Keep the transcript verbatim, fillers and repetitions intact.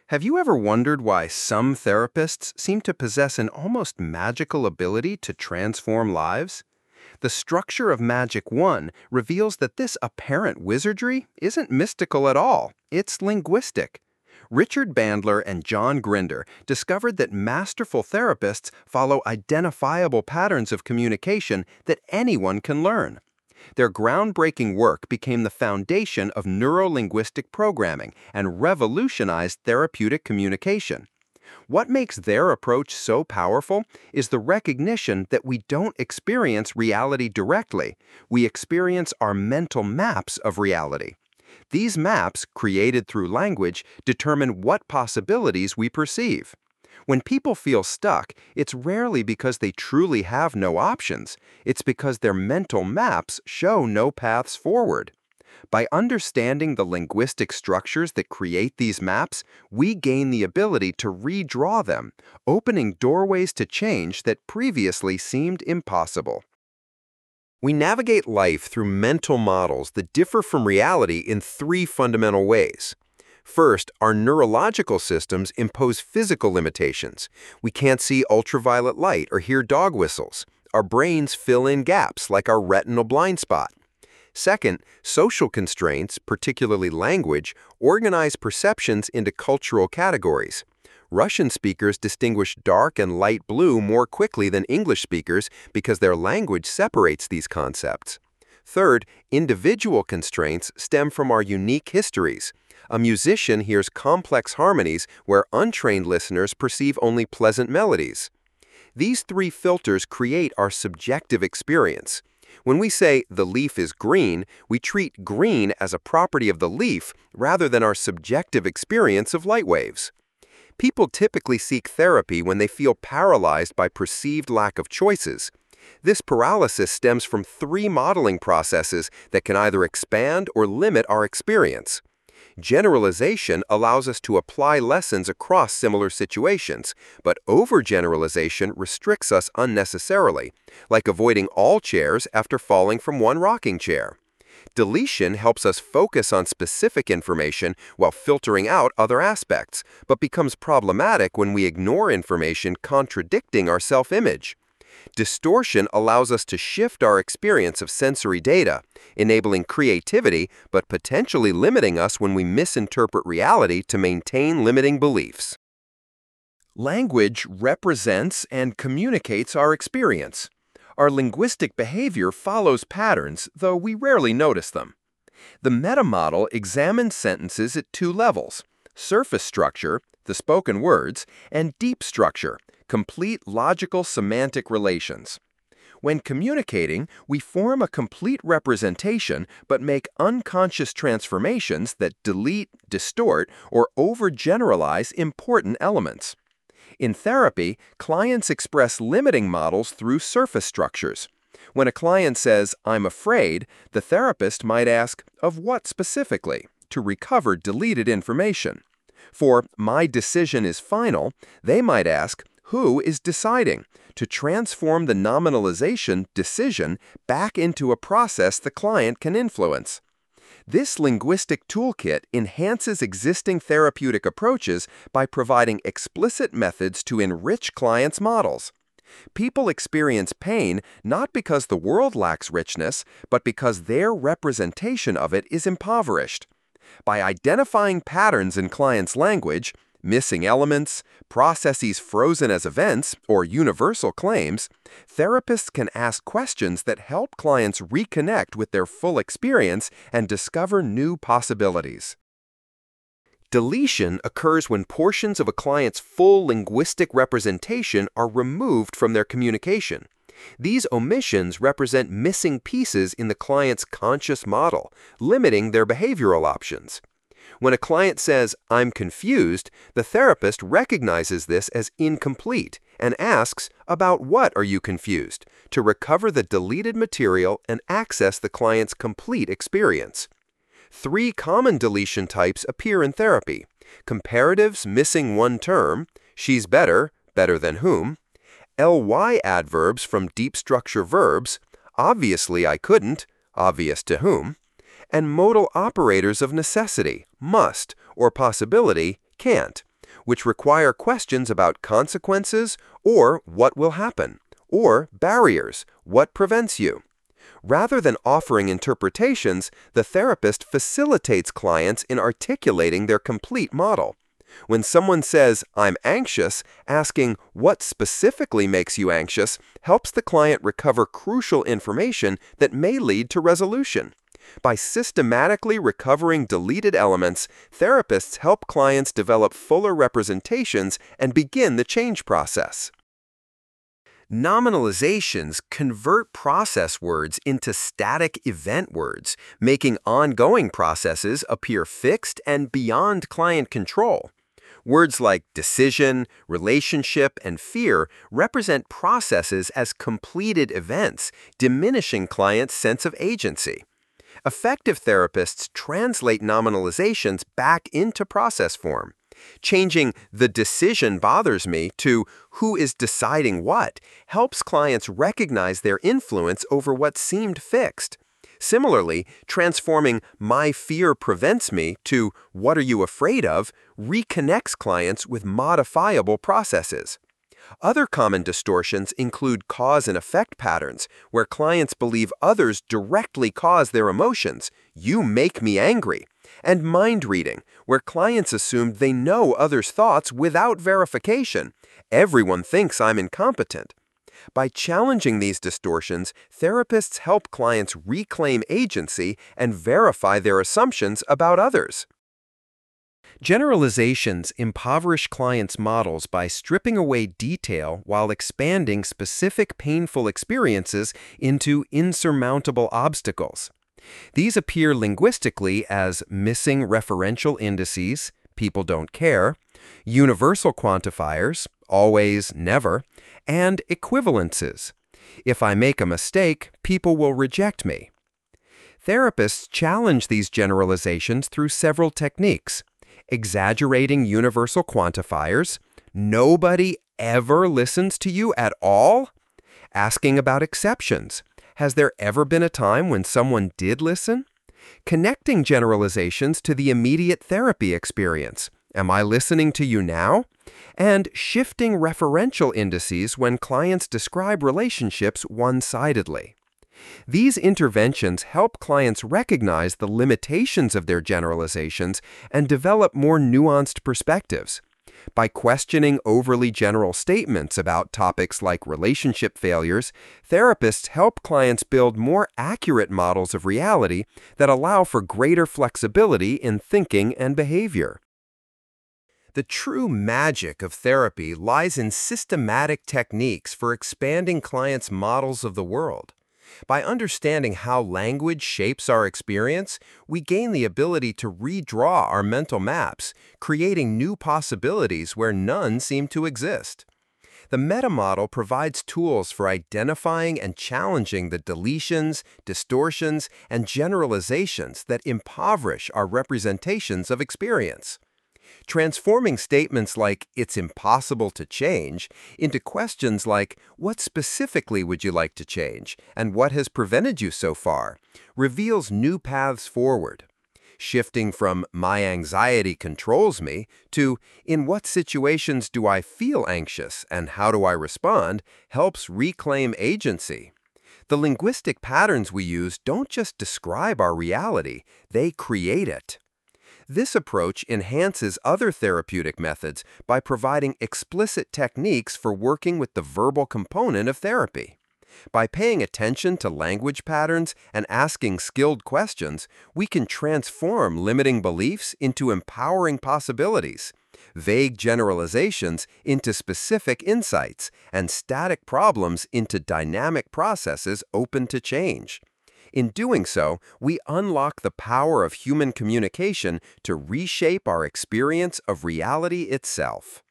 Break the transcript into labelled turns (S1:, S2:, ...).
S1: Have you ever wondered why some therapists seem to possess an almost magical ability to transform lives? The structure of Magic One reveals that this apparent wizardry isn't mystical at all, it's linguistic. Richard Bandler and John Grinder discovered that masterful therapists follow identifiable patterns of communication that anyone can learn. Their groundbreaking work became the foundation of neurolinguistic programming and revolutionized therapeutic communication. What makes their approach so powerful is the recognition that we don't experience reality directly, we experience our mental maps of reality. These maps, created through language, determine what possibilities we perceive. When people feel stuck, it's rarely because they truly have no options. It's because their mental maps show no paths forward. By understanding the linguistic structures that create these maps, we gain the ability to redraw them, opening doorways to change that previously seemed impossible. We navigate life through mental models that differ from reality in three fundamental ways. First, our neurological systems impose physical limitations. We can't see ultraviolet light or hear dog whistles. Our brains fill in gaps like our retinal blind spot. Second, social constraints, particularly language, organize perceptions into cultural categories. Russian speakers distinguish dark and light blue more quickly than English speakers because their language separates these concepts. Third, individual constraints stem from our unique histories. A musician hears complex harmonies where untrained listeners perceive only pleasant melodies. These three filters create our subjective experience. When we say the leaf is green, we treat green as a property of the leaf rather than our subjective experience of light waves. People typically seek therapy when they feel paralyzed by perceived lack of choices. This paralysis stems from three modeling processes that can either expand or limit our experience. Generalization allows us to apply lessons across similar situations, but overgeneralization restricts us unnecessarily, like avoiding all chairs after falling from one rocking chair. Deletion helps us focus on specific information while filtering out other aspects, but becomes problematic when we ignore information contradicting our self-image. Distortion allows us to shift our experience of sensory data, enabling creativity but potentially limiting us when we misinterpret reality to maintain limiting beliefs. Language represents and communicates our experience. Our linguistic behavior follows patterns, though we rarely notice them. The meta-model examines sentences at two levels: surface structure, the spoken words, and deep structure, complete logical semantic relations. When communicating, we form a complete representation but make unconscious transformations that delete, distort, or overgeneralize important elements. In therapy, clients express limiting models through surface structures. When a client says, "I'm afraid," the therapist might ask, "Of what specifically?" to recover deleted information. For "my decision is final," they might ask, "Who is deciding?" to transform the nominalization decision back into a process the client can influence. This linguistic toolkit enhances existing therapeutic approaches by providing explicit methods to enrich clients' models. People experience pain not because the world lacks richness, but because their representation of it is impoverished. By identifying patterns in clients' language, missing elements, processes frozen as events, or universal claims, therapists can ask questions that help clients reconnect with their full experience and discover new possibilities. Deletion occurs when portions of a client's full linguistic representation are removed from their communication. These omissions represent missing pieces in the client's conscious model, limiting their behavioral options. When a client says, "I'm confused," the therapist recognizes this as incomplete and asks, "About what are you confused?" to recover the deleted material and access the client's complete experience. Three common deletion types appear in therapy: comparatives missing one term, "she's better," "better than whom," ly adverbs from deep structure verbs, "obviously I couldn't," "obvious to whom," and modal operators of necessity, must, or possibility, can't, which require questions about consequences or what will happen, or barriers, what prevents you. Rather than offering interpretations, the therapist facilitates clients in articulating their complete model. When someone says, "I'm anxious," asking what specifically makes you anxious helps the client recover crucial information that may lead to resolution. By systematically recovering deleted elements, therapists help clients develop fuller representations and begin the change process. Nominalizations convert process words into static event words, making ongoing processes appear fixed and beyond client control. Words like decision, relationship, and fear represent processes as completed events, diminishing clients' sense of agency. Effective therapists translate nominalizations back into process form. Changing "the decision bothers me" to "who is deciding what" helps clients recognize their influence over what seemed fixed. Similarly, transforming "my fear prevents me" to "what are you afraid of" reconnects clients with modifiable processes. Other common distortions include cause and effect patterns, where clients believe others directly cause their emotions, "you make me angry," and mind reading, where clients assume they know others' thoughts without verification, "everyone thinks I'm incompetent." By challenging these distortions, therapists help clients reclaim agency and verify their assumptions about others. Generalizations impoverish clients' models by stripping away detail while expanding specific painful experiences into insurmountable obstacles. These appear linguistically as missing referential indices, "people don't care," universal quantifiers, "always, never," and equivalences. "If I make a mistake, people will reject me." Therapists challenge these generalizations through several techniques: exaggerating universal quantifiers, "nobody ever listens to you at all," asking about exceptions, "has there ever been a time when someone did listen?" Connecting generalizations to the immediate therapy experience, "am I listening to you now?" and shifting referential indices when clients describe relationships one-sidedly. These interventions help clients recognize the limitations of their generalizations and develop more nuanced perspectives. By questioning overly general statements about topics like relationship failures, therapists help clients build more accurate models of reality that allow for greater flexibility in thinking and behavior. The true magic of therapy lies in systematic techniques for expanding clients' models of the world. By understanding how language shapes our experience, we gain the ability to redraw our mental maps, creating new possibilities where none seem to exist. The meta model provides tools for identifying and challenging the deletions, distortions, and generalizations that impoverish our representations of experience. Transforming statements like "it's impossible to change" into questions like "what specifically would you like to change, and what has prevented you so far?" reveals new paths forward. Shifting from "my anxiety controls me" to "in what situations do I feel anxious and how do I respond?" helps reclaim agency. The linguistic patterns we use don't just describe our reality, they create it. This approach enhances other therapeutic methods by providing explicit techniques for working with the verbal component of therapy. By paying attention to language patterns and asking skilled questions, we can transform limiting beliefs into empowering possibilities, vague generalizations into specific insights, and static problems into dynamic processes open to change. In doing so, we unlock the power of human communication to reshape our experience of reality itself.